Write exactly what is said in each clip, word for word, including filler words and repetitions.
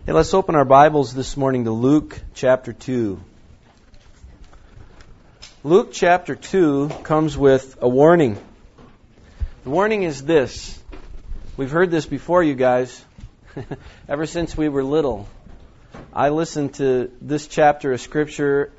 Hey, let's open our Bibles this morning to Luke chapter two. Luke chapter two comes with a warning. The warning is this. We've heard this before, you guys, ever since we were little. I listened to this chapter of Scripture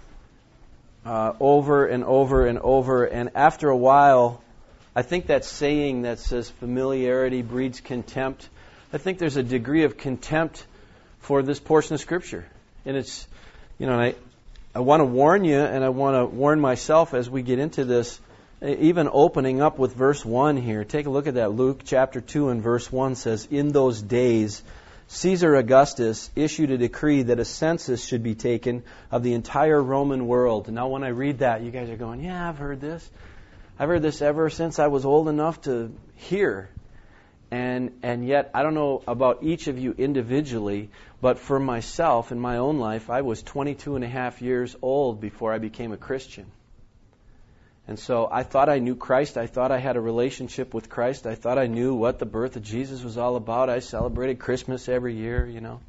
uh, over and over and over, and after a while, I think that saying that says familiarity breeds contempt, I think there's a degree of contempt for this portion of Scripture. And it's, you know, I, I want to warn you, and I want to warn myself as we get into this, even opening up with verse one here. Take a look at that. Luke chapter two and verse one says, "In those days, Caesar Augustus issued a decree that a census should be taken of the entire Roman world." Now, when I read that, you guys are going, yeah, I've heard this. I've heard this ever since I was old enough to hear. And and yet, I don't know about each of you individually, but for myself, in my own life, I was twenty-two and a half years old before I became a Christian. And so I thought I knew Christ. I thought I had a relationship with Christ. I thought I knew what the birth of Jesus was all about. I celebrated Christmas every year, you know.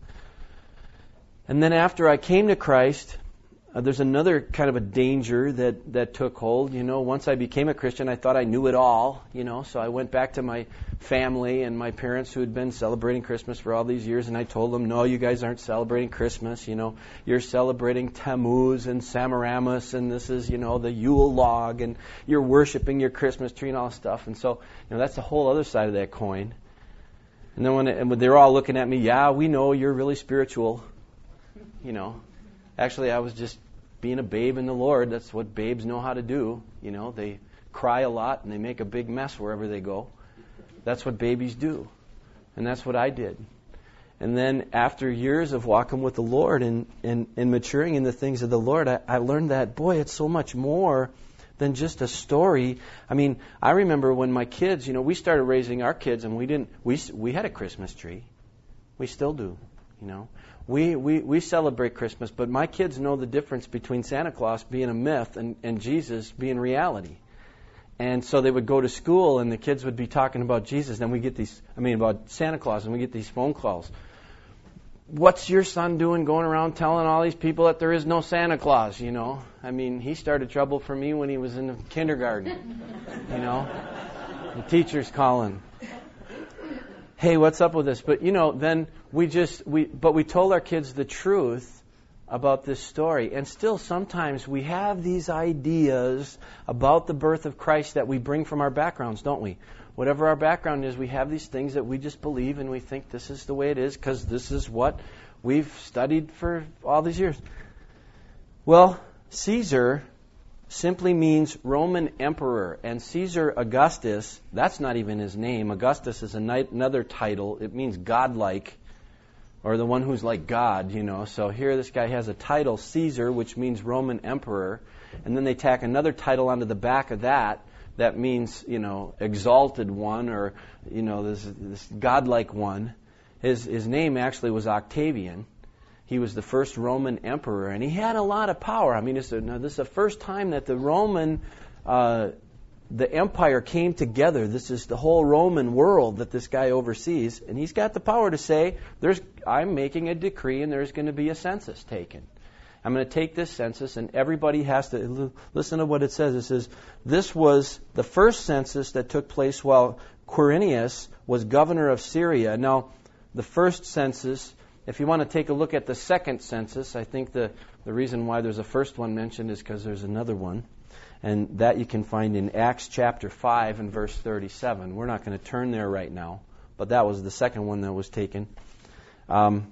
And then after I came to Christ, Uh, there's another kind of a danger that, that took hold. You know, once I became a Christian, I thought I knew it all, you know, so I went back to my family and my parents who had been celebrating Christmas for all these years, and I told them, no, you guys aren't celebrating Christmas, you know, you're celebrating Tammuz and Semiramis, and this is, you know, the Yule log, and you're worshiping your Christmas tree and all this stuff. And so, you know, that's the whole other side of that coin. And then when, it, and when they're all looking at me, yeah, we know you're really spiritual, you know. Actually, I was just being a babe in the Lord. That's what babes know how to do. You know, they cry a lot and they make a big mess wherever they go. That's what babies do. And that's what I did. And then after years of walking with the Lord and, and, and maturing in the things of the Lord, I, I learned that, boy, it's so much more than just a story. I mean, I remember when my kids, you know, we started raising our kids and we didn't, we, we had a Christmas tree. We still do, you know. We, we we celebrate Christmas, but my kids know the difference between Santa Claus being a myth and, and Jesus being reality. And so they would go to school and the kids would be talking about Jesus. Then we get these, I mean, about Santa Claus, and we get these phone calls. What's your son doing going around telling all these people that there is no Santa Claus, you know? I mean, he started trouble for me when he was in the kindergarten, you know? The teacher's calling. Hey, what's up with this? But, you know, then we just, we, but we told our kids the truth about this story. And still sometimes we have these ideas about the birth of Christ that we bring from our backgrounds, don't we? Whatever our background is, we have these things that we just believe and we think this is the way it is because this is what we've studied for all these years. Well, Caesar simply means Roman emperor, and Caesar Augustus, that's not even his name. Augustus is another title. It means godlike, or the one who's like God, you know. So here this guy has a title, Caesar, which means Roman emperor, and then they tack another title onto the back of that that means, you know, exalted one, or, you know, this, this godlike one. His, his name actually was Octavian. He was the first Roman emperor, and he had a lot of power. I mean, this is, now, this is the first time that the Roman, uh, the empire came together. This is the whole Roman world that this guy oversees, and he's got the power to say, "There's, I'm making a decree, and there's going to be a census taken. I'm going to take this census, and everybody has to listen to what it says." It says, this was the first census that took place while Quirinius was governor of Syria. Now, the first census, if you want to take a look at the second census, I think the, the reason why there's a first one mentioned is because there's another one. And that you can find in Acts chapter five and verse thirty-seven. We're not going to turn there right now, but that was the second one that was taken um,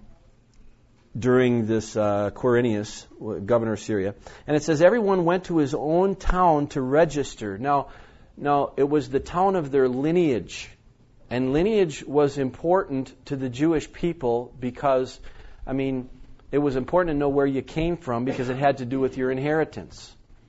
during this uh, Quirinius, governor of Syria. And it says, everyone went to his own town to register. Now, now it was the town of their lineage. And lineage was important to the Jewish people because, I mean, it was important to know where you came from because it had to do with your inheritance.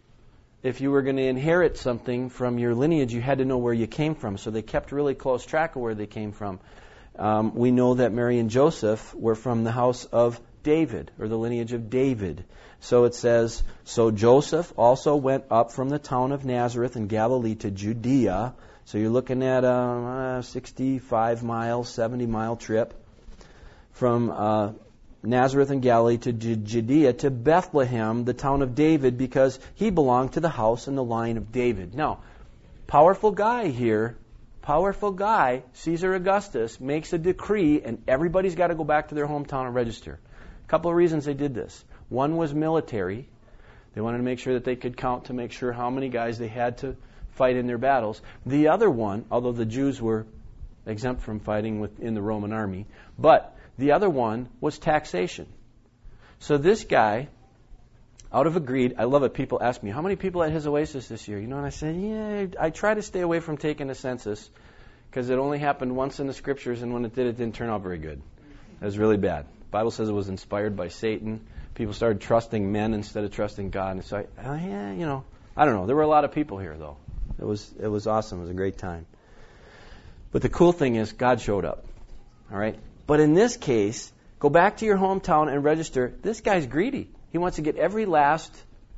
If you were going to inherit something from your lineage, you had to know where you came from. So they kept really close track of where they came from. Um, we know that Mary and Joseph were from the house of David, or the lineage of David. So it says, so Joseph also went up from the town of Nazareth in Galilee to Judea. So you're looking at a sixty-five mile, seventy mile trip from uh, Nazareth in Galilee to Judea to Bethlehem, the town of David, because he belonged to the house and the line of David. Now, powerful guy here, powerful guy, Caesar Augustus, makes a decree, and everybody's got to go back to their hometown and register. A couple of reasons they did this. One was military. They wanted to make sure that they could count to make sure how many guys they had to fight in their battles. The other one, although the Jews were exempt from fighting within the Roman army, but the other one was taxation. So this guy, out of a greed, I love it, people ask me, how many people at his Oasis this year? You know, and I said, yeah, I try to stay away from taking a census because it only happened once in the Scriptures, and when it did, it didn't turn out very good. It was really bad. The Bible says it was inspired by Satan. People started trusting men instead of trusting God. And so, I, uh, yeah, you know, I don't know. There were a lot of people here, though. It was it was awesome. It was a great time. But the cool thing is, God showed up. All right? But in this case, go back to your hometown and register. This guy's greedy. He wants to get every last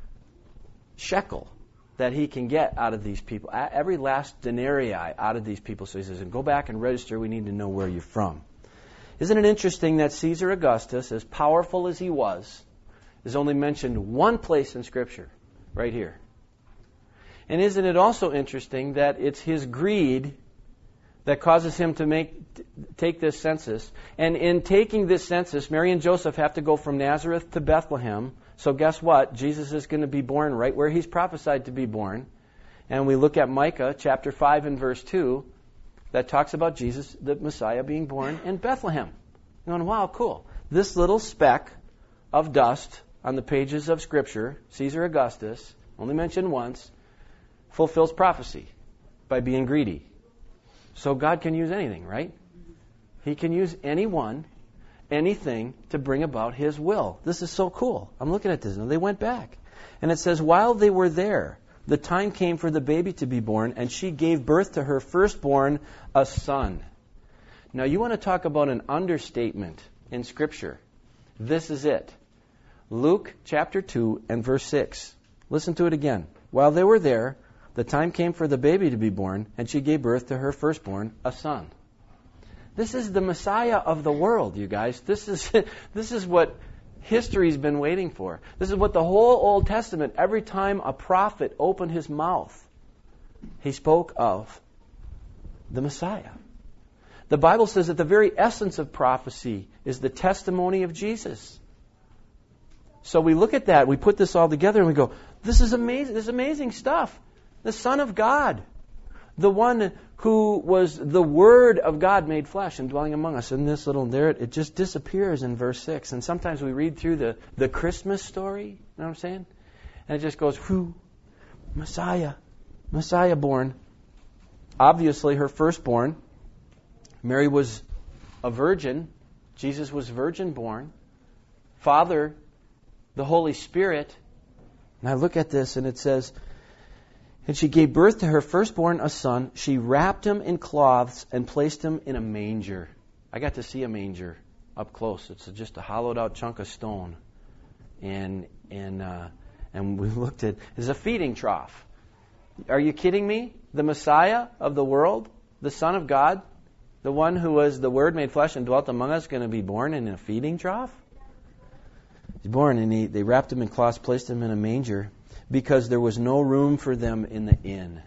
shekel that he can get out of these people, every last denarii out of these people. So he says, go back and register. We need to know where you're from. Isn't it interesting that Caesar Augustus, as powerful as he was, is only mentioned one place in Scripture, right here. And isn't it also interesting that it's his greed that causes him to make take this census? And in taking this census, Mary and Joseph have to go from Nazareth to Bethlehem. So guess what? Jesus is going to be born right where he's prophesied to be born. And we look at Micah chapter five and verse two that talks about Jesus, the Messiah, being born in Bethlehem. You're going, wow, cool. This little speck of dust on the pages of Scripture, Caesar Augustus, only mentioned once, fulfills prophecy by being greedy. So God can use anything, right? He can use anyone, anything to bring about His will. This is so cool. I'm looking at this. And they went back. And it says, while they were there, the time came for the baby to be born, and she gave birth to her firstborn, a son. Now, you want to talk about an understatement in Scripture. This is it. Luke chapter two and verse six. Listen to it again. While they were there, the time came for the baby to be born, and she gave birth to her firstborn, a son. This is the Messiah of the world, you guys. This is this is what history's been waiting for. This is what the whole Old Testament, every time a prophet opened his mouth, he spoke of the Messiah. The Bible says that the very essence of prophecy is the testimony of Jesus. So we look at that, we put this all together, and we go, this is amazing, this is amazing stuff. The Son of God, the one who was the Word of God made flesh and dwelling among us. And this little, there, it just disappears in verse six. And sometimes we read through the, the Christmas story, you know what I'm saying? And it just goes, whew, Messiah, Messiah born. Obviously, her firstborn. Mary was a virgin. Jesus was virgin born. Father, the Holy Spirit. And I look at this and it says, and she gave birth to her firstborn, a son. She wrapped him in cloths and placed him in a manger. I got to see a manger up close. It's just a hollowed out chunk of stone. And and uh, and we looked at, it's a feeding trough. Are you kidding me? The Messiah of the world, the Son of God, the one who was the Word made flesh and dwelt among us, going to be born in a feeding trough? He's born, and he, they wrapped him in cloths, placed him in a manger, because there was no room for them in the inn.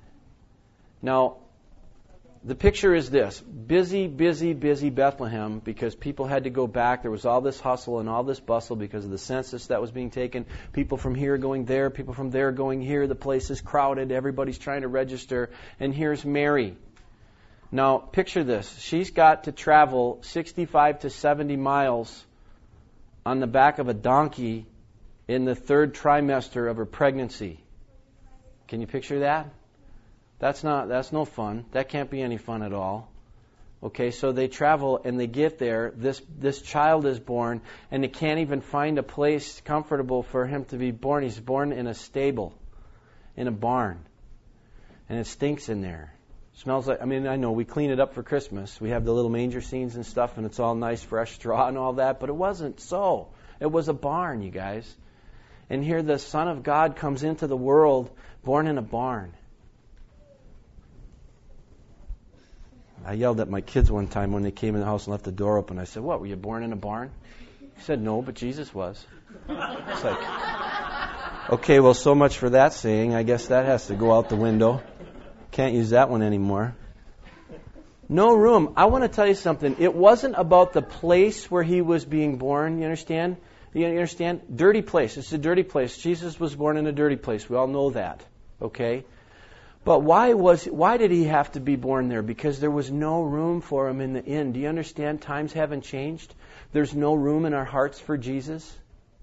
Now, the picture is this. Busy, busy, busy Bethlehem, because people had to go back. There was all this hustle and all this bustle because of the census that was being taken. People from here going there, people from there going here. The place is crowded. Everybody's trying to register. And here's Mary. Now, picture this. She's got to travel sixty-five to seventy miles on the back of a donkey in the third trimester of her pregnancy. Can you picture that? That's not, that's no fun. That can't be any fun at all. Okay, so they travel and they get there. This, this child is born, and they can't even find a place comfortable for him to be born. He's born in a stable, in a barn. And it stinks in there. Smells like, I mean, I know we clean it up for Christmas. We have the little manger scenes and stuff, and it's all nice, fresh straw and all that, but it wasn't so. It was a barn, you guys. And here the Son of God comes into the world born in a barn. I yelled at my kids one time when they came in the house and left the door open. I said, what, were you born in a barn? He said, no, but Jesus was. It's like, okay, well, so much for that saying. I guess that has to go out the window. Can't use that one anymore. No room. I want to tell you something. It wasn't about the place where he was being born, you understand? You understand? Dirty place. It's a dirty place. Jesus was born in a dirty place. We all know that. Okay? But why was why did he have to be born there? Because there was no room for him in the inn. Do you understand? Times haven't changed. There's no room in our hearts for Jesus.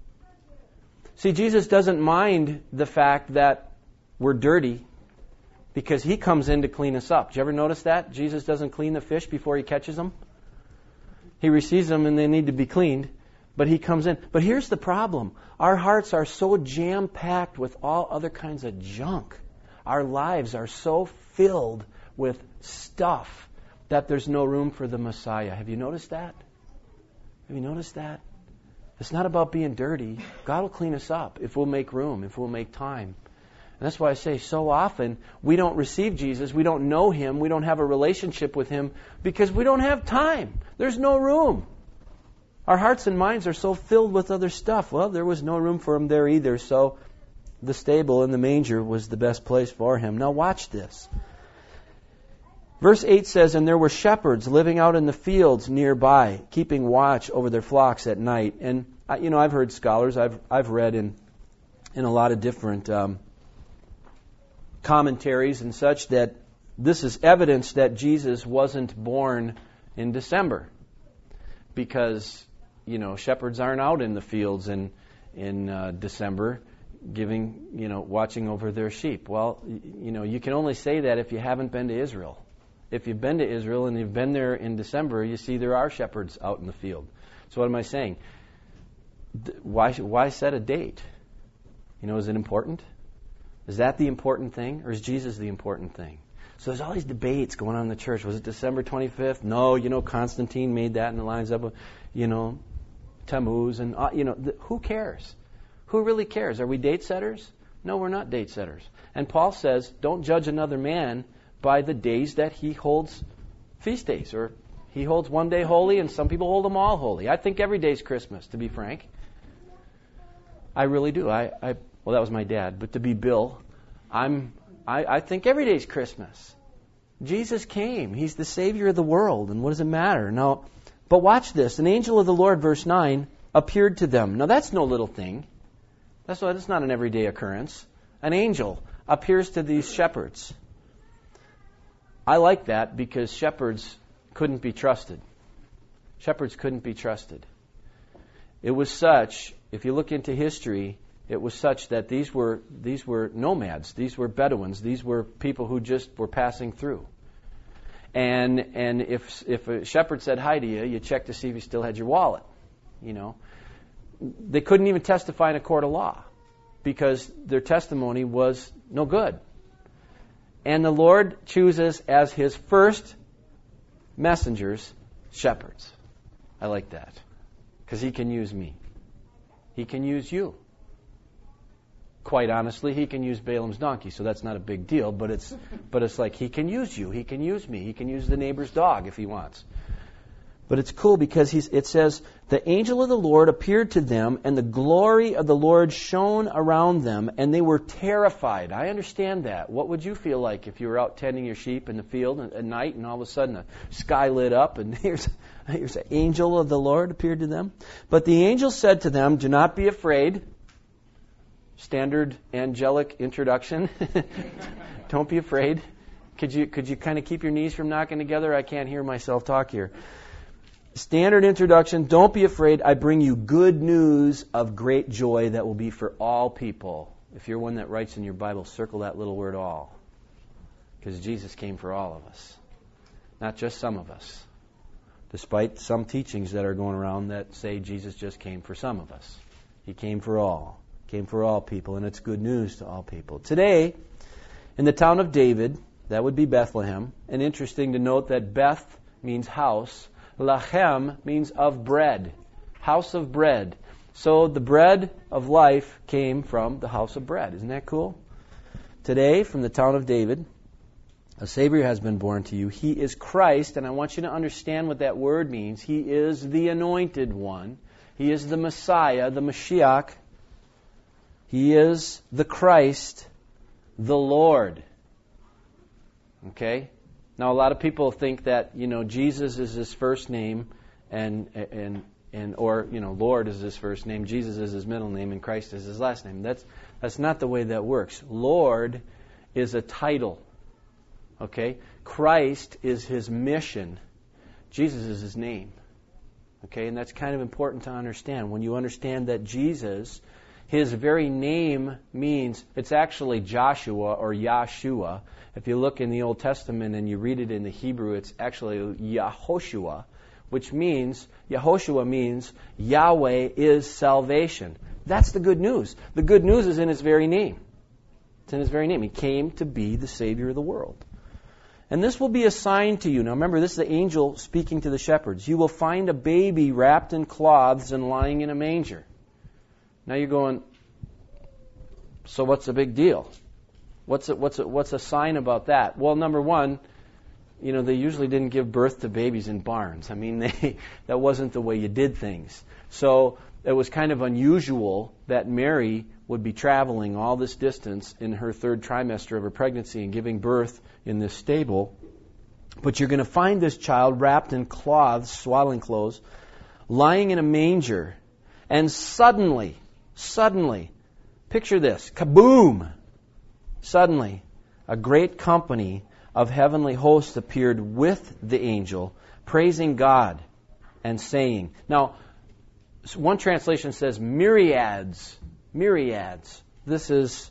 See, Jesus doesn't mind the fact that we're dirty because he comes in to clean us up. Did you ever notice that? Jesus doesn't clean the fish before he catches them. He receives them and they need to be cleaned. But he comes in. But here's the problem. Our hearts are so jam-packed with all other kinds of junk. Our lives are so filled with stuff that there's no room for the Messiah. Have you noticed that? Have you noticed that? It's not about being dirty. God will clean us up if we'll make room, if we'll make time. And that's why I say so often we don't receive Jesus, we don't know Him, we don't have a relationship with Him because we don't have time. There's no room. Our hearts and minds are so filled with other stuff. Well, there was no room for Him there either, so the stable in the manger was the best place for Him. Now watch this. Verse eight says, and there were shepherds living out in the fields nearby, keeping watch over their flocks at night. And, you know, I've heard scholars, I've I've read in in a lot of different um, commentaries and such that this is evidence that Jesus wasn't born in December. Because, you know, shepherds aren't out in the fields in, in uh, December giving, you know, watching over their sheep. Well, you know, you can only say that if you haven't been to Israel. If you've been to Israel and you've been there in December, you see there are shepherds out in the field. So what am I saying? Why why set a date? You know, is it important? Is that the important thing, or is Jesus the important thing? So there's all these debates going on in the church. Was it December twenty-fifth? No, you know, Constantine made that, and it lines up with, you know, Tammuz, and uh, you know, th- who cares? Who really cares? Are we date setters? No, we're not date setters. And Paul says, don't judge another man by the days that he holds feast days, or he holds one day holy and some people hold them all holy. I think every day's Christmas, to be frank. I really do. I, I well, that was my dad, but to be Bill, I'm I, I think every day's Christmas. Jesus came. He's the Savior of the world, and what does it matter? Now, but watch this. An angel of the Lord, verse nine, appeared to them. Now that's no little thing. That's not, that's not an everyday occurrence. An angel appears to these shepherds. I like that because shepherds couldn't be trusted. Shepherds couldn't be trusted. It was such, if you look into history, it was such that these were these were nomads, these were Bedouins, these were people who just were passing through. And and if if a shepherd said hi to you, you check to see if you still had your wallet. You know, they couldn't even testify in a court of law because their testimony was no good. And the Lord chooses as His first messengers shepherds. I like that. Because He can use me. He can use you. Quite honestly, He can use Balaam's donkey, so that's not a big deal. But it's but it's like He can use you. He can use me. He can use the neighbor's dog if He wants. But it's cool because he's, it says, the angel of the Lord appeared to them, and the glory of the Lord shone around them, and they were terrified. I understand that. What would you feel like if you were out tending your sheep in the field at night, and all of a sudden the sky lit up, and here's, here's an angel of the Lord appeared to them? But the angel said to them, do not be afraid. Standard angelic introduction. Don't be afraid. Could you, could you kind of keep your knees from knocking together? I can't hear myself talk here. Standard introduction, don't be afraid. I bring you good news of great joy that will be for all people. If you're one that writes in your Bible, circle that little word all. Because Jesus came for all of us. Not just some of us. Despite some teachings that are going around that say Jesus just came for some of us. He came for all. Came for all people, and it's good news to all people. Today, in the town of David, that would be Bethlehem, and interesting to note that Beth means house. Lachem means of bread, house of bread. So the bread of life came from the house of bread. Isn't that cool? Today, from the town of David, A Savior has been born to you. He is Christ, and I want you to understand what that word means. He is the Anointed One. He is the Messiah, the Mashiach. He is the Christ, the Lord. Okay? Now, a lot of people think that, you know, Jesus is his first name, and and and or, you know, Lord is his first name, Jesus is his middle name, and Christ is his last name. That's that's not the way that works. Lord is a title. Okay? Christ is his mission. Jesus is his name. Okay? And that's kind of important to understand. When you understand that Jesus, his very name means, it's actually Joshua or Yahshua. If you look in the Old Testament and you read it in the Hebrew, it's actually Yahoshua, which means, Yahoshua means Yahweh is salvation. That's the good news. The good news is in his very name. It's in his very name. He came to be the Savior of the world. And this will be a sign to you. Now remember, this is the angel speaking to the shepherds. You will find a baby wrapped in cloths and lying in a manger. Now you're going, so what's the big deal? What's a, what's a, what's a sign about that? Well, number one, you know, they usually didn't give birth to babies in barns. I mean, they, that wasn't the way you did things. So it was kind of unusual that Mary would be traveling all this distance in her third trimester of her pregnancy and giving birth in this stable. But you're going to find this child wrapped in cloths, swaddling clothes, lying in a manger. And suddenly, suddenly, picture this, kaboom! Suddenly, a great company of heavenly hosts appeared with the angel, praising God and saying. Now, one translation says myriads, myriads. This is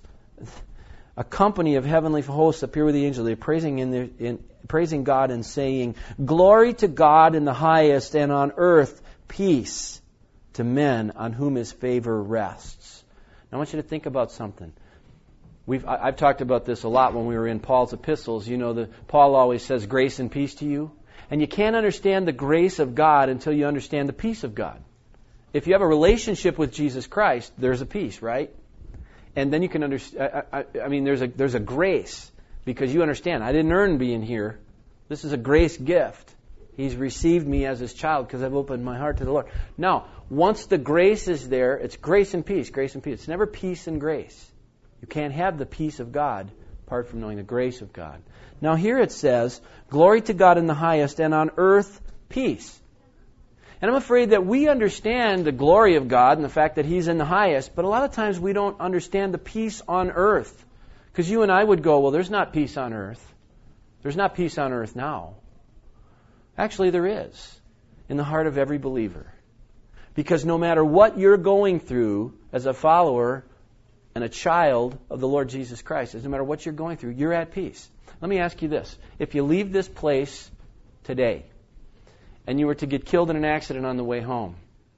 a company of heavenly hosts appear with the angel. They're praising in, their, in praising God and saying, "Glory to God in the highest, and on earth peace to men on whom his favor rests." Now, I want you to think about something. We've I, I've talked about this a lot when we were in Paul's epistles. You know, the, Paul always says, "Grace and peace to you." And you can't understand the grace of God until you understand the peace of God. If you have a relationship with Jesus Christ, there's a peace, right? And then you can understand. I, I, I mean, there's a there's a grace because you understand. I didn't earn being here. This is a grace gift. He's received me as his child because I've opened my heart to the Lord. Now, once the grace is there, it's grace and peace, grace and peace. It's never peace and grace. You can't have the peace of God apart from knowing the grace of God. Now, here it says, "Glory to God in the highest, and on earth peace." And I'm afraid that we understand the glory of God and the fact that he's in the highest, but a lot of times we don't understand the peace on earth. Because you and I would go, well, there's not peace on earth. There's not peace on earth now. Actually, there is in the heart of every believer. Because no matter what you're going through as a follower and a child of the Lord Jesus Christ, no matter what you're going through, you're at peace. Let me ask you this. If you leave this place today, and you were to get killed in an accident on the way home,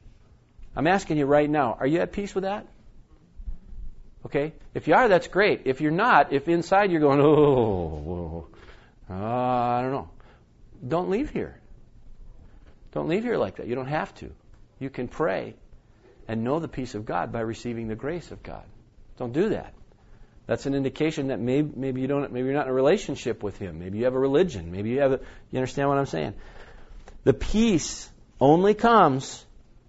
I'm asking you right now, are you at peace with that? Okay? If you are, that's great. If you're not, if inside you're going, oh, uh, I don't know, don't leave here. Don't leave here like that. You don't have to. You can pray and know the peace of God by receiving the grace of God. Don't do that. That's an indication that maybe, maybe you don't. Maybe you're not in a relationship with Him. Maybe you have a religion. Maybe you have a. You understand what I'm saying? The peace only comes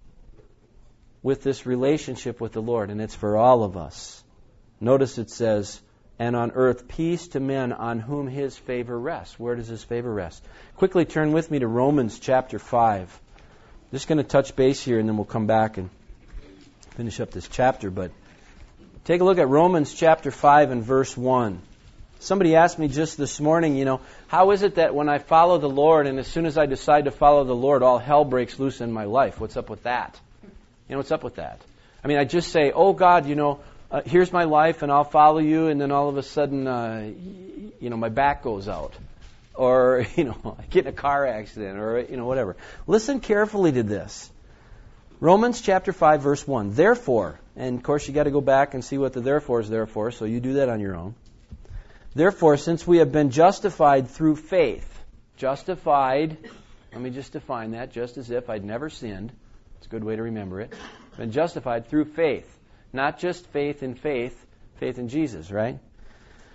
with this relationship with the Lord, and it's for all of us. Notice it says, "And on earth peace to men on whom His favor rests." Where does His favor rest? Quickly turn with me to Romans chapter five. I'm just going to touch base here, and then we'll come back and finish up this chapter. But take a look at Romans chapter five and verse one. Somebody asked me just this morning, you know, how is it that when I follow the Lord and as soon as I decide to follow the Lord, all hell breaks loose in my life? What's up with that? You know, what's up with that? I mean, I just say, oh God, you know, uh, here's my life and I'll follow you, and then all of a sudden, uh, you know, my back goes out. Or, you know, I get in a car accident or, you know, whatever. Listen carefully to this. Romans chapter five, verse one. Therefore, and of course you got to go back and see what the therefore is there for, so you do that on your own. Therefore, since we have been justified through faith, justified, let me just define that, just as if I'd never sinned. It's a good way to remember it. Been justified through faith. Not just faith in faith, faith in Jesus, right?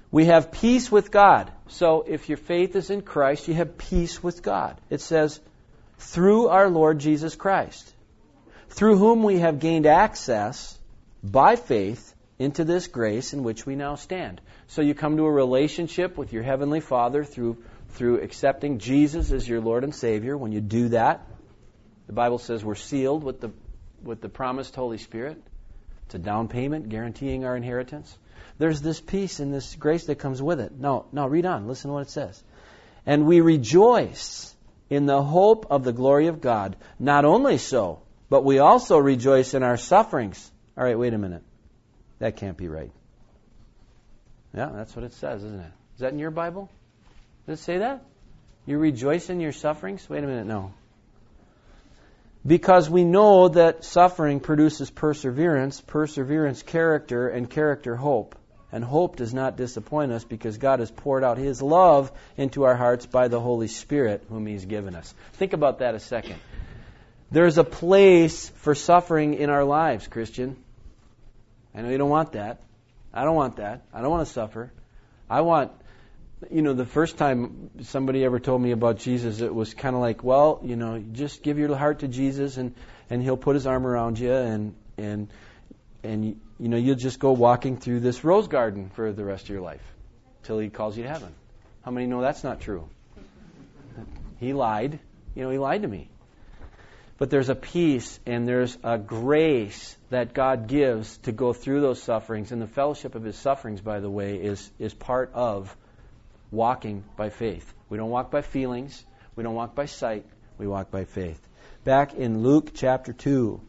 We have peace with God. So if your faith is in Christ, you have peace with God. It says, through our Lord Jesus Christ, through whom we have gained access by faith into this grace in which we now stand. So you come to a relationship with your Heavenly Father through through accepting Jesus as your Lord and Savior. When you do that, the Bible says we're sealed with the with the promised Holy Spirit. It's a down payment guaranteeing our inheritance. There's this peace and this grace that comes with it. No, no, read on. Listen to what it says. And we rejoice in the hope of the glory of God. Not only so, but we also rejoice in our sufferings. All right, wait a minute. That can't be right. Yeah, that's what it says, isn't it? Is that in your Bible? Does it say that? You rejoice in your sufferings? Wait a minute, no. Because we know that suffering produces perseverance, perseverance character, and character hope. And hope does not disappoint us because God has poured out His love into our hearts by the Holy Spirit whom He's given us. Think about that a second. There's a place for suffering in our lives, Christian. I know you don't want that. I don't want that. I don't want to suffer. I want, you know, the first time somebody ever told me about Jesus, it was kind of like, well, you know, just give your heart to Jesus and, and He'll put His arm around you and, and, and, you know, you'll just go walking through this rose garden for the rest of your life till He calls you to heaven. How many know that's not true? He lied. You know, He lied to me. But there's a peace and there's a grace that God gives to go through those sufferings. And the fellowship of His sufferings, by the way, is, is part of walking by faith. We don't walk by feelings. We don't walk by sight. We walk by faith. Back in Luke chapter two.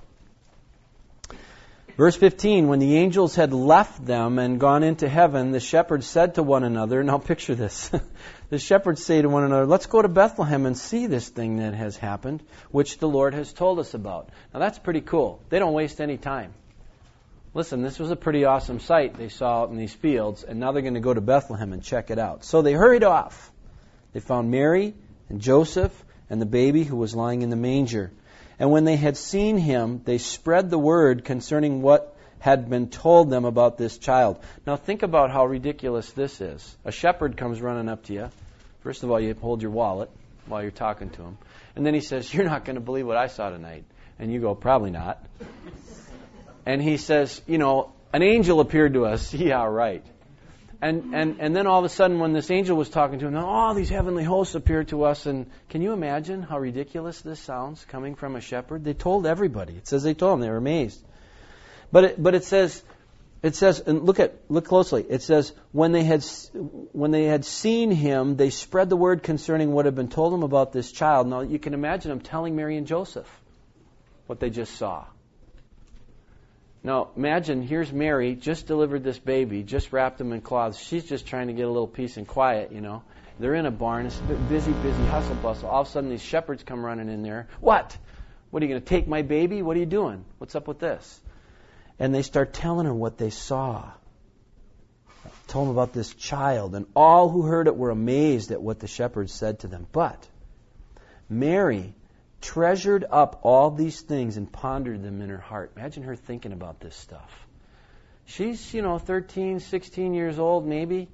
Verse fifteen, when the angels had left them and gone into heaven, the shepherds said to one another, now picture this, the shepherds say to one another, let's go to Bethlehem and see this thing that has happened, which the Lord has told us about. Now that's pretty cool. They don't waste any time. Listen, this was a pretty awesome sight they saw out in these fields, and now they're going to go to Bethlehem and check it out. So they hurried off. They found Mary and Joseph and the baby who was lying in the manger. And when they had seen Him, they spread the word concerning what had been told them about this child. Now think about how ridiculous this is. A shepherd comes running up to you. First of all, you hold your wallet while you're talking to him. And then he says, you're not going to believe what I saw tonight. And you go, probably not. And he says, you know, an angel appeared to us. Yeah, right. And, and and then all of a sudden when this angel was talking to him, all these heavenly hosts appeared to us. And can you imagine how ridiculous this sounds coming from a shepherd? They told everybody. It says they told them. They were amazed. But it, but it says, it says, and look at look closely. It says when they had when they had seen Him, they spread the word concerning what had been told them about this child. Now you can imagine them telling Mary and Joseph what they just saw. Now, imagine, here's Mary, just delivered this baby, just wrapped him in cloths. She's just trying to get a little peace and quiet, you know. They're in a barn. It's busy, busy, hustle, bustle. All of a sudden, these shepherds come running in there. What? What, are you going to take my baby? What are you doing? What's up with this? And they start telling her what they saw. Told them about this child. And all who heard it were amazed at what the shepherds said to them. But Mary treasured up all these things and pondered them in her heart. Imagine her thinking about this stuff. She's, you know, thirteen, sixteen years old maybe.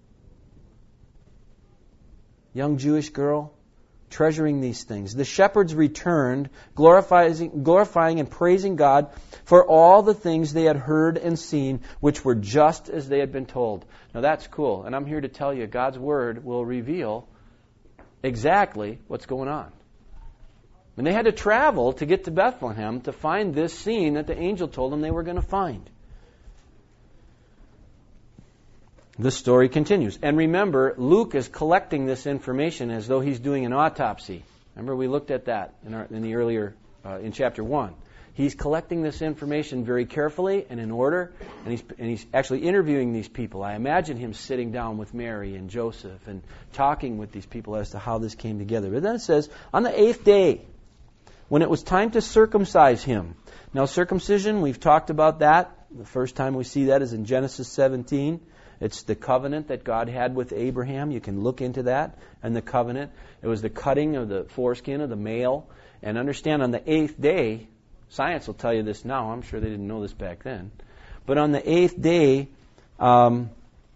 Young Jewish girl, treasuring these things. The shepherds returned, glorifying, glorifying and praising God for all the things they had heard and seen, which were just as they had been told. Now that's cool. And I'm here to tell you, God's Word will reveal exactly what's going on. And they had to travel to get to Bethlehem to find this scene that the angel told them they were going to find. The story continues. And remember, Luke is collecting this information as though he's doing an autopsy. Remember, we looked at that in, our, in the earlier, uh, in chapter one. He's collecting this information very carefully and in order, and he's, and he's actually interviewing these people. I imagine him sitting down with Mary and Joseph and talking with these people as to how this came together. But then it says, on the eighth day, when it was time to circumcise him. Now, circumcision, we've talked about that. The first time we see that is in Genesis seventeen. It's the covenant that God had with Abraham. You can look into that. And the covenant, it was the cutting of the foreskin of the male. And understand, on the eighth day, science will tell you this now. I'm sure they didn't know this back then. But on the eighth day, um,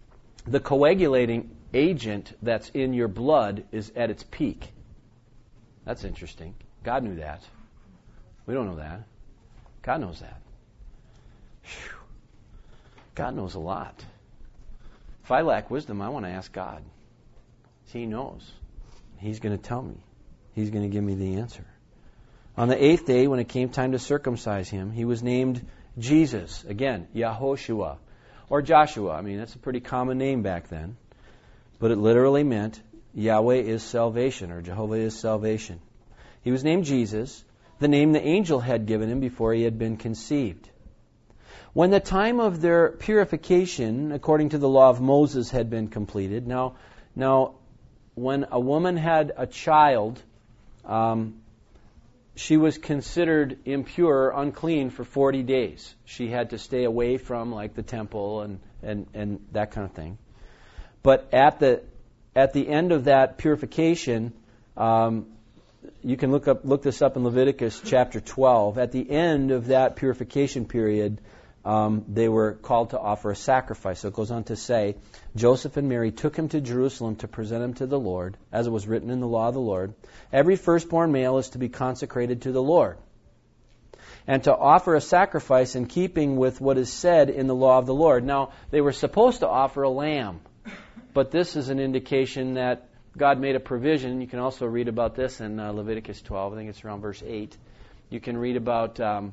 the coagulating agent that's in your blood is at its peak. That's interesting. God knew that. We don't know that. God knows that. Whew. God knows a lot. If I lack wisdom, I want to ask God. He knows. He's going to tell me. He's going to give me the answer. On the eighth day, when it came time to circumcise him, he was named Jesus. Again, Yahoshua. Or Joshua. I mean, that's a pretty common name back then. But it literally meant Yahweh is salvation, or Jehovah is salvation. He was named Jesus, the name the angel had given him before he had been conceived. When the time of their purification, according to the law of Moses, had been completed, now, now when a woman had a child, um, she was considered impure, unclean for forty days. She had to stay away from, like, the temple and, and, and that kind of thing. But at the at the end of that purification, um, you can look up look this up in Leviticus chapter twelve. At the end of that purification period, um, they were called to offer a sacrifice. So it goes on to say, Joseph and Mary took him to Jerusalem to present him to the Lord, as it was written in the law of the Lord. Every firstborn male is to be consecrated to the Lord, and to offer a sacrifice in keeping with what is said in the law of the Lord. Now, they were supposed to offer a lamb, but this is an indication that God made a provision. You can also read about this in uh, Leviticus twelve. I think it's around verse eight. You can read about um,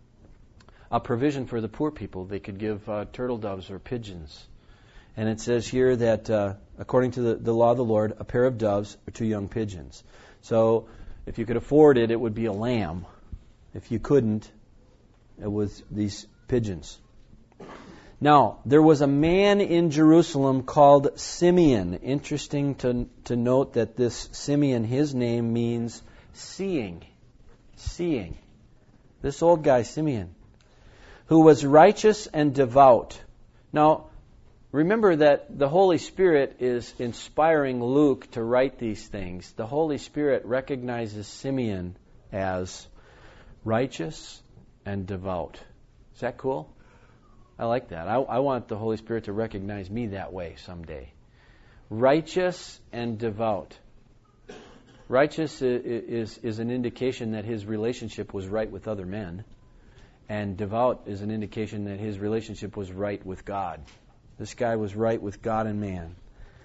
a provision for the poor people. They could give uh, turtle doves or pigeons. And it says here that, uh, according to the, the law of the Lord, a pair of doves or two young pigeons. So, if you could afford it, it would be a lamb. If you couldn't, it was these pigeons. Now, there was a man in Jerusalem called Simeon. Interesting to, to note that this Simeon, his name means seeing. Seeing. This old guy, Simeon, who was righteous and devout. Now, remember that the Holy Spirit is inspiring Luke to write these things. The Holy Spirit recognizes Simeon as righteous and devout. Is that cool? I like that. I, I want the Holy Spirit to recognize me that way someday. Righteous and devout. Righteous is, is, is an indication that his relationship was right with other men. And devout is an indication that his relationship was right with God. This guy was right with God and man.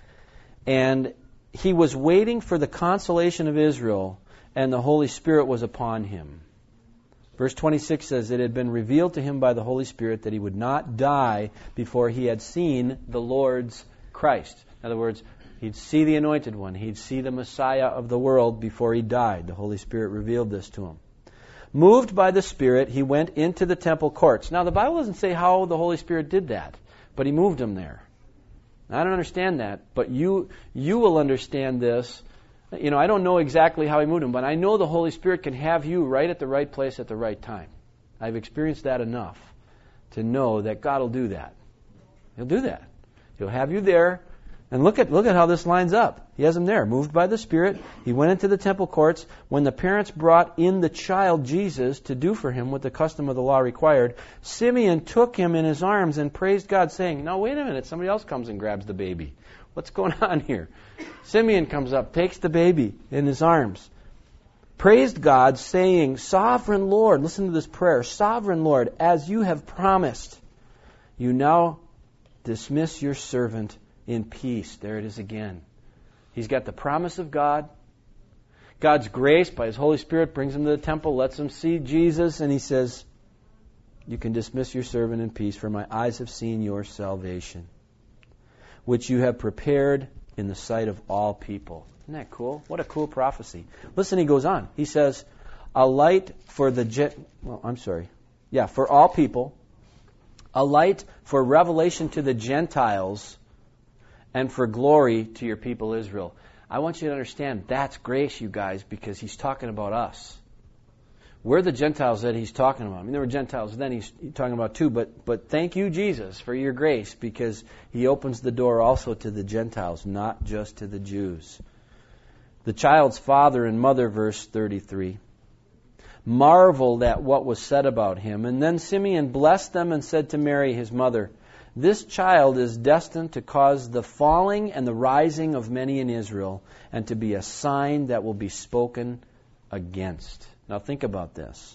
And he was waiting for the consolation of Israel, and the Holy Spirit was upon him. Verse twenty-six says, it had been revealed to him by the Holy Spirit that he would not die before he had seen the Lord's Christ. In other words, he'd see the Anointed One. He'd see the Messiah of the world before he died. The Holy Spirit revealed this to him. Moved by the Spirit, he went into the temple courts. Now, the Bible doesn't say how the Holy Spirit did that, but he moved him there. I don't understand that, but you you will understand this. You know, I don't know exactly how he moved him, but I know the Holy Spirit can have you right at the right place at the right time. I've experienced that enough to know that God will do that. He'll do that. He'll have you there. And look at look at how this lines up. He has him there. Moved by the Spirit, he went into the temple courts. When the parents brought in the child Jesus to do for him what the custom of the law required, Simeon took him in his arms and praised God, saying, now wait a minute, somebody else comes and grabs the baby. What's going on here? Simeon comes up, takes the baby in his arms, praised God, saying, Sovereign Lord, listen to this prayer, Sovereign Lord, as you have promised, you now dismiss your servant in peace. There it is again. He's got the promise of God. God's grace by His Holy Spirit brings him to the temple, lets him see Jesus, and he says, you can dismiss your servant in peace, for my eyes have seen your salvation, which you have prepared in the sight of all people. Isn't that cool? What a cool prophecy. Listen, he goes on. He says, a light for the, gen- well, I'm sorry. Yeah, for all people, a light for revelation to the Gentiles, and for glory to your people Israel. I want you to understand that's grace, you guys, because he's talking about us. We're the Gentiles that he's talking about. I mean, there were Gentiles then he's talking about too, but but thank you, Jesus, for your grace, because he opens the door also to the Gentiles, not just to the Jews. The child's father and mother, verse thirty-three, marveled at what was said about him. And then Simeon blessed them and said to Mary, his mother, This child is destined to cause the falling and the rising of many in Israel, and to be a sign that will be spoken against. Now think about this.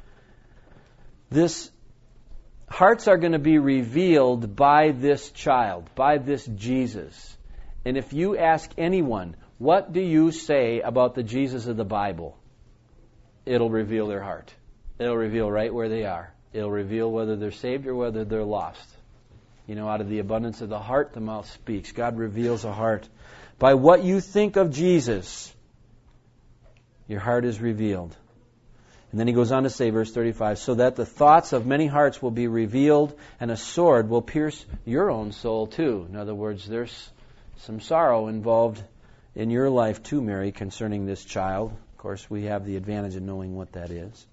This hearts are going to be revealed by this child, by this Jesus. And if you ask anyone, what do you say about the Jesus of the Bible? It'll reveal their heart. It'll reveal right where they are. It'll reveal whether they're saved or whether they're lost. You know, out of the abundance of the heart, the mouth speaks. God reveals a heart. By what you think of Jesus, your heart is revealed. And then he goes on to say, verse thirty-five, so that the thoughts of many hearts will be revealed, and a sword will pierce your own soul too. In other words, there's some sorrow involved in your life too, Mary, concerning this child. Of course, we have the advantage of knowing what that is.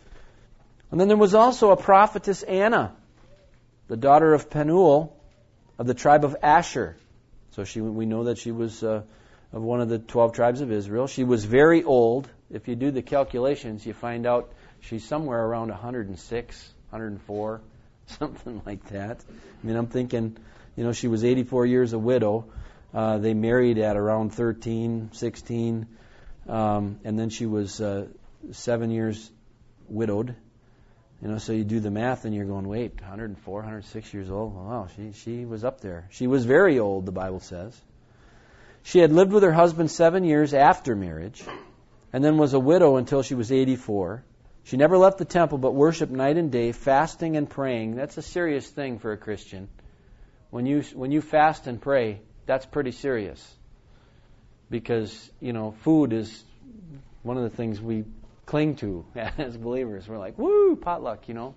And then there was also a prophetess Anna, the daughter of Penuel of the tribe of Asher. So she, we know that she was uh, of one of the twelve tribes of Israel. She was very old. If you do the calculations, you find out she's somewhere around one hundred six, one hundred four, something like that. I mean, I'm thinking, you know, she was eighty-four years a widow. Uh, they married at around thirteen, sixteen, um, and then she was uh, seven years widowed. You know, so you do the math and you're going, wait, one hundred four, one hundred six years old? Wow, she, she was up there. She was very old, the Bible says. She had lived with her husband seven years after marriage, and then was a widow until she was eighty-four. She never left the temple, but worshiped night and day, fasting and praying. That's a serious thing for a Christian. When you when you fast and pray, that's pretty serious. Because, you know, food is one of the things we cling to as believers. We're like, woo, potluck, you know.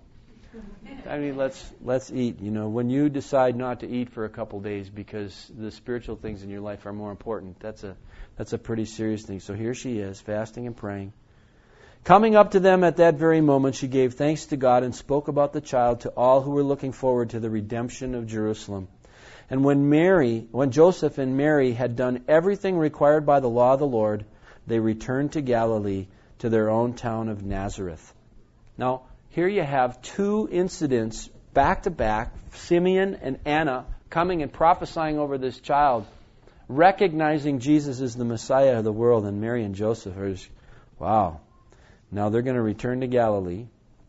I mean, let's let's eat. You know, when you decide not to eat for a couple days because the spiritual things in your life are more important, that's a that's a pretty serious thing. So here she is, fasting and praying. Coming up to them at that very moment, she gave thanks to God and spoke about the child to all who were looking forward to the redemption of Jerusalem. And when Mary, when Joseph and Mary had done everything required by the law of the Lord, they returned to Galilee, to their own town of Nazareth. Now, here you have two incidents back to back, Simeon and Anna coming and prophesying over this child, recognizing Jesus as the Messiah of the world, and Mary and Joseph are just, wow. Now they're going to return to Galilee,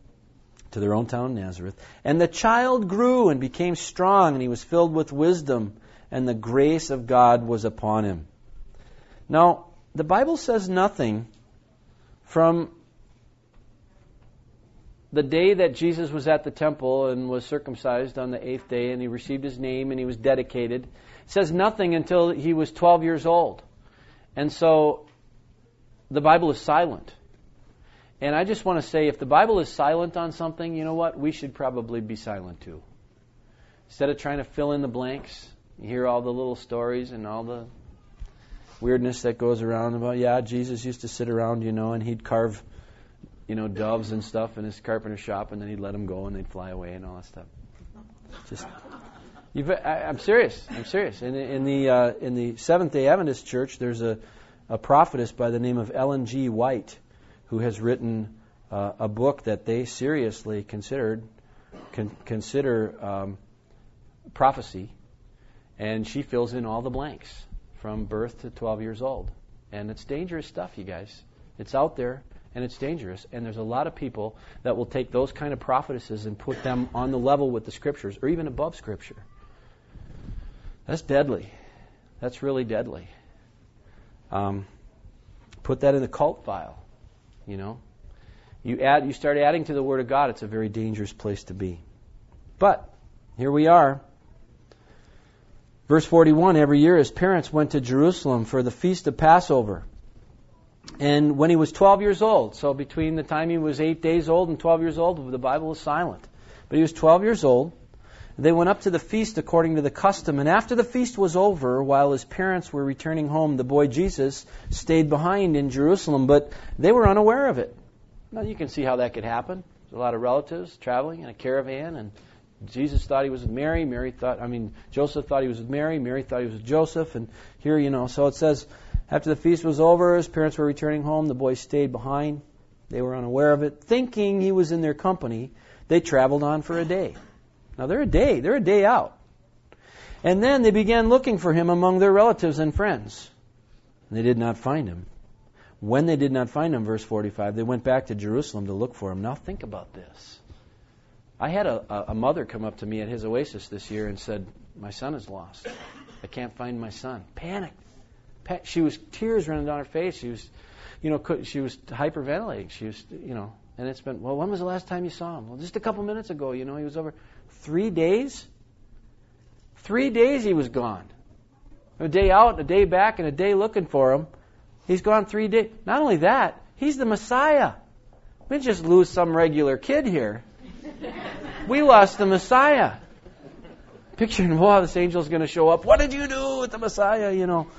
to their own town, Nazareth. And the child grew and became strong, and he was filled with wisdom, and the grace of God was upon him. Now, the Bible says nothing from the day that Jesus was at the temple and was circumcised on the eighth day, and he received his name and he was dedicated. It says nothing until he was twelve years old. And so the Bible is silent. And I just want to say, if the Bible is silent on something, you know what? We should probably be silent too. Instead of trying to fill in the blanks, you hear all the little stories and all the weirdness that goes around about, yeah, Jesus used to sit around, you know, and he'd carve, you know, doves and stuff in his carpenter shop, and then he'd let them go and they'd fly away and all that stuff. Just, you've, I, I'm serious. I'm serious. In, in the uh, in the Seventh Day Adventist Church, there's a, a prophetess by the name of Ellen G. White, who has written uh, a book that they seriously considered con- consider um, prophecy, and she fills in all the blanks from birth to twelve years old. And it's dangerous stuff, you guys. It's out there, and it's dangerous. And there's a lot of people that will take those kind of prophetesses and put them on the level with the Scriptures, or even above Scripture. That's deadly. That's really deadly. Um, put that in the cult file. You know, you add, you start adding to the Word of God, it's a very dangerous place to be. But here we are. Verse forty-one, every year his parents went to Jerusalem for the feast of Passover. And when he was twelve years old, so between the time he was eight days old and twelve years old, the Bible is silent. But he was twelve years old. They went up to the feast according to the custom. And after the feast was over, while his parents were returning home, the boy Jesus stayed behind in Jerusalem, but they were unaware of it. Now you can see how that could happen. There's a lot of relatives traveling in a caravan, and Jesus thought he was with Mary. Mary thought, I mean, Joseph thought he was with Mary. Mary thought he was with Joseph. And here, you know, so it says, after the feast was over, his parents were returning home. The boy stayed behind. They were unaware of it. Thinking he was in their company, they traveled on for a day. Now they're a day, they're a day out. And then they began looking for him among their relatives and friends. And they did not find him. When they did not find him, verse forty-five, they went back to Jerusalem to look for him. Now think about this. I had a, a mother come up to me at his Oasis this year and said, my son is lost. I can't find my son. Panic. Pa- she was, tears running down her face. She was, you know, she was hyperventilating. She was, you know, and it's been, well, when was the last time you saw him? Well, just a couple minutes ago, you know, he was over. Three days? Three days he was gone. A day out, a day back, and a day looking for him. He's gone three days. Not only that, he's the Messiah. We didn't just lose some regular kid here. We lost the Messiah. Picturing, wow, this angel's going to show up. What did you do with the Messiah? You know.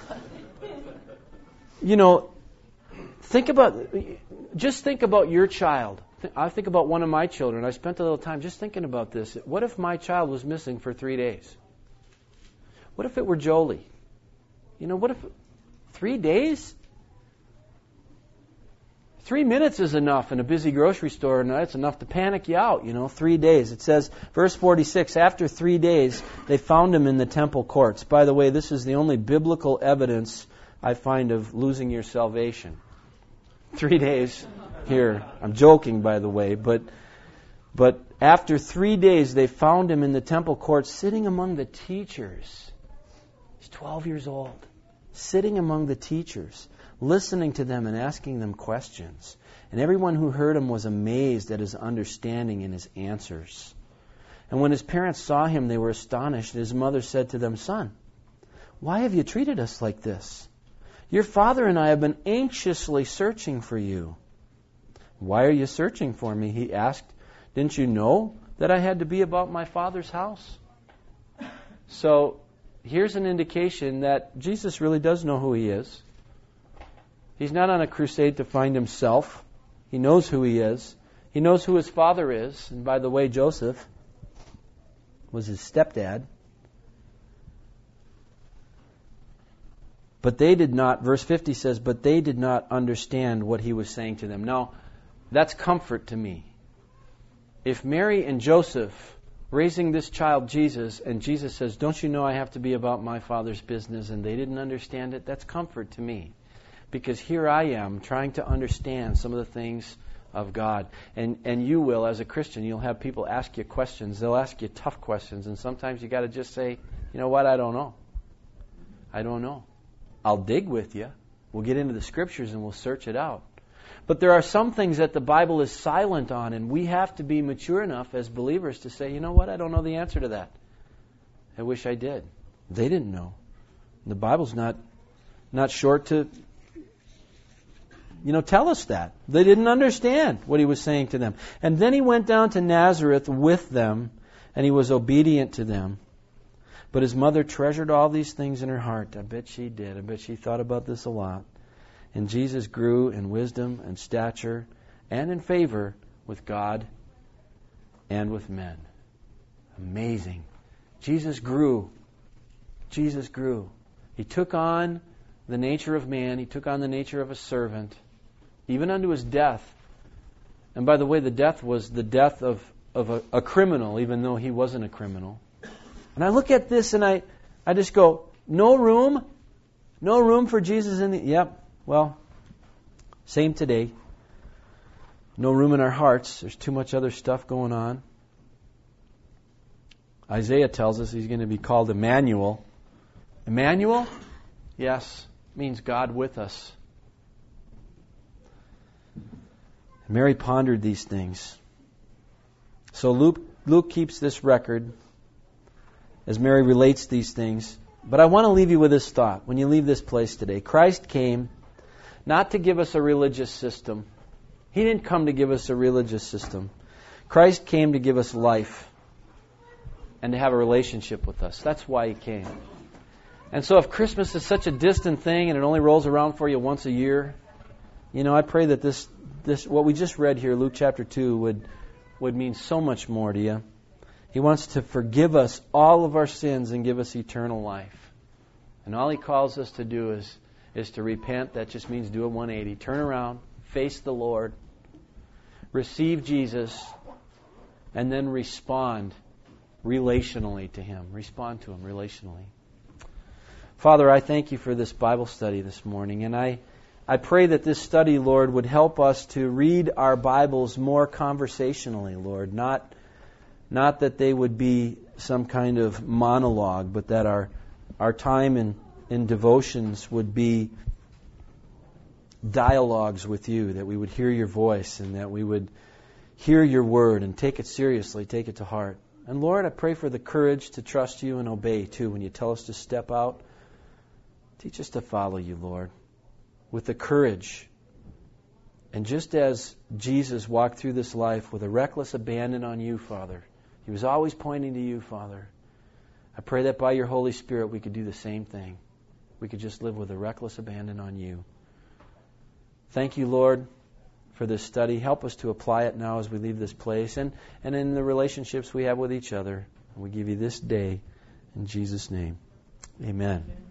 You know, think about, just think about your child. I think about one of my children. I spent a little time just thinking about this. What if my child was missing for three days? What if it were Jolie? You know, what if three days? Three minutes is enough in a busy grocery store, and that's enough to panic you out, you know, three days. It says, verse forty-six, after three days, they found him in the temple courts. By the way, this is the only biblical evidence I find of losing your salvation. Three days here. I'm joking, by the way, but but after three days, they found him in the temple courts sitting among the teachers. He's twelve years old. Sitting among the teachers, listening to them and asking them questions. And everyone who heard him was amazed at his understanding and his answers. And when his parents saw him, they were astonished. His mother said to them, Son, why have you treated us like this? Your father and I have been anxiously searching for you. Why are you searching for me? He asked. Didn't you know that I had to be about my Father's house? So here's an indication that Jesus really does know who he is. He's not on a crusade to find himself. He knows who he is. He knows who his father is. And by the way, Joseph was his stepdad. But they did not, verse fifty says, but they did not understand what he was saying to them. Now, that's comfort to me. If Mary and Joseph raising this child Jesus, and Jesus says, don't you know I have to be about my Father's business, and they didn't understand it, that's comfort to me. Because here I am trying to understand some of the things of God. And and you will, as a Christian, you'll have people ask you questions. They'll ask you tough questions, and sometimes you got to just say, you know what, I don't know. I don't know. I'll dig with you. We'll get into the Scriptures and we'll search it out. But there are some things that the Bible is silent on, and we have to be mature enough as believers to say, you know what, I don't know the answer to that. I wish I did. They didn't know. The Bible's not not short to, you know, tell us that. They didn't understand what he was saying to them. And then he went down to Nazareth with them, and he was obedient to them. But his mother treasured all these things in her heart. I bet she did. I bet she thought about this a lot. And Jesus grew in wisdom and stature and in favor with God and with men. Amazing. Jesus grew. Jesus grew. He took on the nature of man. He took on the nature of a servant, even unto his death. And by the way, the death was the death of, of a, a criminal, even though he wasn't a criminal. And I look at this and I, I just go, no room? No room for Jesus in the... Yep. Well, same today. No room in our hearts. There's too much other stuff going on. Isaiah tells us he's going to be called Emmanuel. Emmanuel? Yes. Means God with us. Mary pondered these things. So Luke, Luke keeps this record as Mary relates these things. But I want to leave you with this thought when you leave this place today. Christ came not to give us a religious system. He didn't come to give us a religious system. Christ came to give us life and to have a relationship with us. That's why He came. And so if Christmas is such a distant thing and it only rolls around for you once a year, you know, I pray that this, this what we just read here, Luke chapter two, would, would mean so much more to you. He wants to forgive us all of our sins and give us eternal life. And all He calls us to do is, is to repent. That just means do a one eighty. Turn around, face the Lord, receive Jesus, and then respond relationally to Him. Respond to Him relationally. Father, I thank You for this Bible study this morning, and I, I pray that this study, Lord, would help us to read our Bibles more conversationally, Lord. Not, not that they would be some kind of monologue, but that our, our time in, in devotions would be dialogues with You, that we would hear Your voice and that we would hear Your word and take it seriously, take it to heart. And Lord, I pray for the courage to trust You and obey too when You tell us to step out. Teach us to follow You, Lord, with the courage. And just as Jesus walked through this life with a reckless abandon on You, Father, He was always pointing to You, Father. I pray that by Your Holy Spirit we could do the same thing. We could just live with a reckless abandon on You. Thank You, Lord, for this study. Help us to apply it now as we leave this place and, and in the relationships we have with each other. And we give You this day in Jesus' name. Amen.